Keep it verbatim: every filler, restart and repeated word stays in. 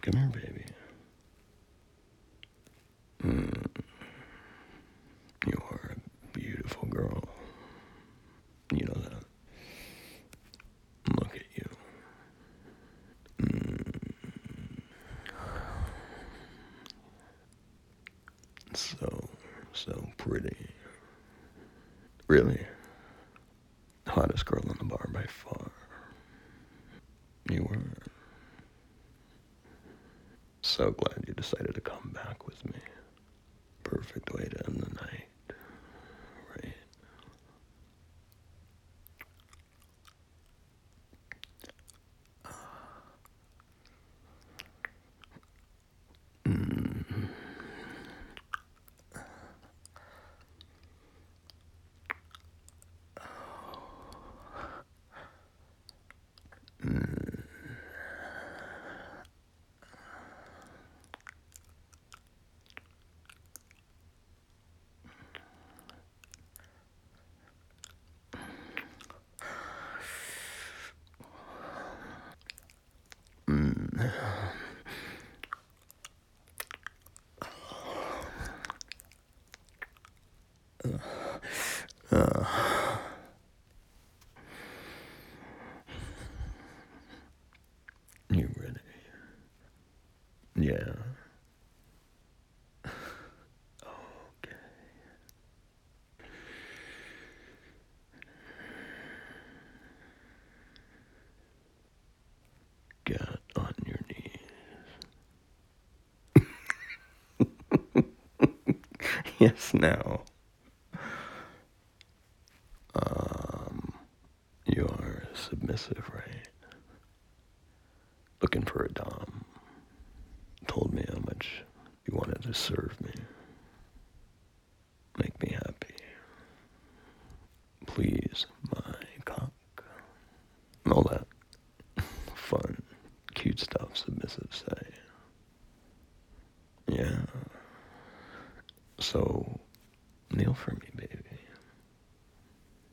Come here, baby. Mm, you are a beautiful girl. You know that. Look at you. Mm, so, so pretty. Really? Hottest girl in the bar by far. You were. So glad you decided to come back with me. Perfect way to end the night, right? Mm. Mm. Mm. Uh, you ready? Yeah. Okay. Get on your knees. Yes, now. Um, you are submissive, right? Looking for a dom. Told me how much you wanted to serve me. Make me happy. Please, my cock. And all that fun, cute stuff submissive say. Yeah. So, kneel for me, baby.